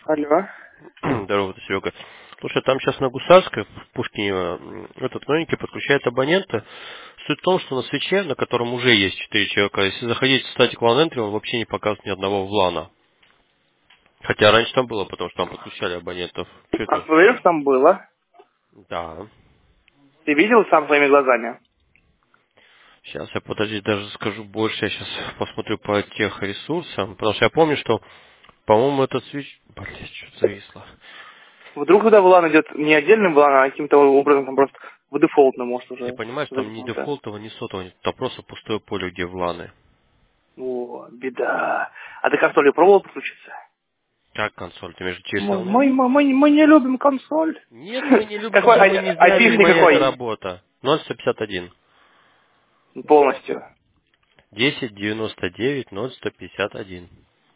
Алло. Здорово, это Серега. Слушай, там сейчас на Гусарской, в Пушкине, этот новенький подключает абонента. Суть в том, что на свече, на котором уже есть 4 человека, если заходить в Static LAN Entry, он вообще не показывает ни одного влана. Хотя раньше там было, потому что там подключали абонентов. Что А это? смотришь, там было? Да. Ты видел сам своими глазами? Сейчас я, подожди, даже скажу больше. Я сейчас посмотрю по тех ресурсам. Потому что я помню, что, по-моему, этот свеч... Блин, что-то зависло. Вдруг туда VLAN идет не отдельным VLAN, а каким-то образом там просто в дефолтно может Ты уже понимаешь, там ни запихнуто. дефолтового, ни сотового, там просто пустое поле, где вланы. О, беда. А ты консолью пробовал подключиться? Как консоль? Ты между Мы, GSL-нет? мы, мы, мы, мы не любим консоль. Нет, мы не любим, Какой, потому что мы не знаем, IP-шник моя это какой? работа. 0151. Полностью. 1099 0151.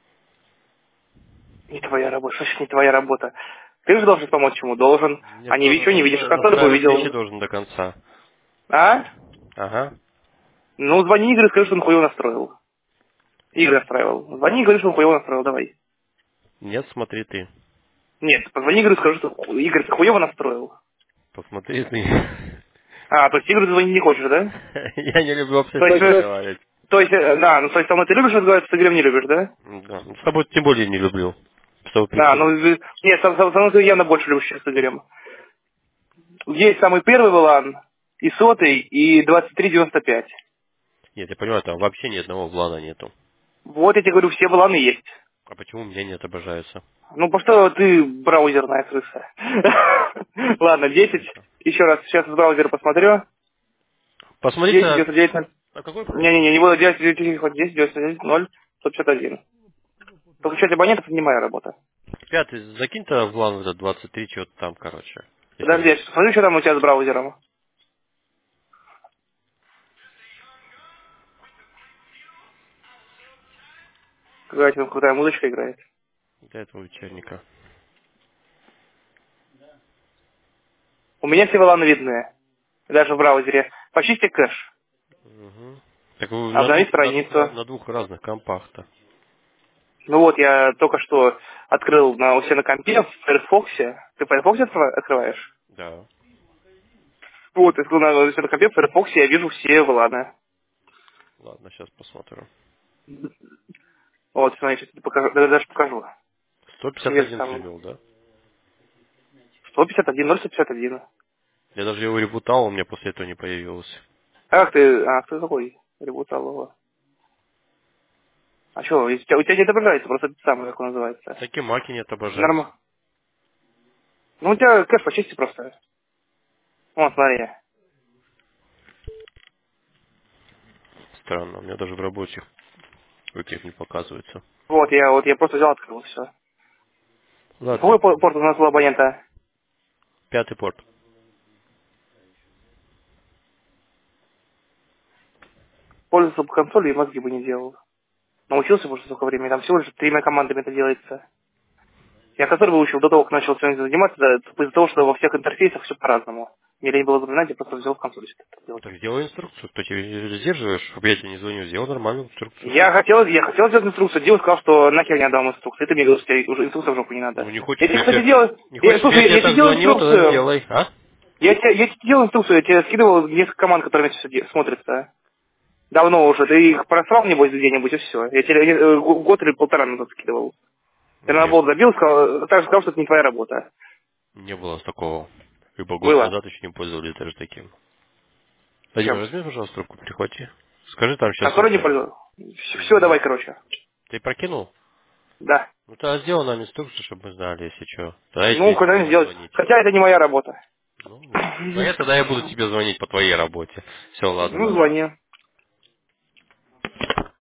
Не твоя работа. Что значит не твоя работа? Ты же должен помочь ему, должен. Мне А не тоже видишь, не видишь, консоль бы настраивать свечи увидел. должен до конца. А? Ага. Ну, звони Игорю, скажи, что он хуево настроил. Игорь настраивал. Звони и говори, что он хуево настроил, давай. Нет, смотри ты. Нет, позвони Игорю, скажи, что Игорь, ты хуево настроил. Посмотри ты. А, то есть Игорю ты звонить не хочешь, да? Я не люблю вообще То с есть, ним разговаривать. да, ну то есть со мной ты любишь разговаривать, с Игорем не любишь, да? Да. С тобой тем более не люблю. Чтобы Да, ну, прикинуть. нет, со мной ты явно больше любишь, чем с Игорем. Есть самый первый VLAN, и сотый, и 2395. Нет, я понимаю, там вообще ни одного влана нету. Вот я тебе говорю, все VLAN есть. А почему у меня не отображается? Ну, потому что ты браузерная крыса. Ладно, 10. Интересно. Еще раз, сейчас с браузера посмотрю. Посмотрите, 10, 99, а какой порт? не-не-не, не буду делать 10, 99, 0, 151. Подключать абонентов — это не моя работа. Пятый, закинь-то в лан за 23, что-то там, короче. Если Подожди, я есть. сейчас посмотрю, что там у тебя с браузером. Какая там крутая музычка играет. Для этого вечерника. У меня все валаны видны, даже в браузере. Почисти кэш, Угу. Так вы на обнови двух, страницу. на двух разных компах-то. Ну вот, я только что открыл у себя на компе в Firefox. Ты в Firefox открываешь? Да. Вот, я открыл у себя на компе в Firefox, я вижу все валаны. Ладно, сейчас посмотрю. Вот, смотри, сейчас тебе покажу, даже покажу. Те же 151 ты самые. ввел, да? 151, 051. Я даже его ребутал, у меня после этого не появилось. Кто такой? Ребутал его. А что, у тебя не отображается, просто это самое, как он называется. Такие маки не отображаются. Нормально. Ну, у тебя кэш почисти просто. Вон, смотри. Странно, у меня даже в рабочих каких не показывается. Вот я просто взял, открыл, все. Ладно, Какой порт у нас был абонента? пятый порт. Пользовался бы консолью и мозги бы не делал. Научился бы уже столько времени, там всего лишь тремя командами это делается. Я консоль выучил до того, как начал сегодня заниматься, да, из-за того, что во всех интерфейсах все по-разному. Мне лень было запоминать, я просто взял в консоль это делать. Так сделай инструкцию, кто тебе сдерживаешь, чтобы я тебе не звоню, сделай нормальную инструкцию. Я хотел сделать инструкцию, Дима сказал, что нахер не отдам инструкцию. И ты мне говорил, что тебе уже инструкция в жопу не надо. Ну не хочешь, Я тебе, я кстати, тебе, делал, не хочешь, чтобы я слушай, тебе я тебе так делал звонил, тогда инструкцию. сделай, а? Я тебе делал инструкцию, я тебе скидывал несколько команд, которыми все смотрится. Давно уже. Ты их просрал, небось, где-нибудь, и все. Я тебе год или полтора назад скидывал. Ты на Нет, болт забил, сказал, что это не твоя работа. не было такого. Либо год Было. назад еще не пользовались даже таким. Владимир, Чем? возьми, пожалуйста, трубку, прихвати. Скажи, там сейчас Который не это... пользовался. Все, давай, короче. Ты прокинул? Да. Ну тогда сделай нам инструкцию, чтобы мы знали, если что. Тогда я Ну, тебе не когда буду сделать. звонить. Хотя это не моя работа. Ну, вот. А я тогда я буду тебе звонить по твоей работе. Все, ладно, Ну, давай. звони.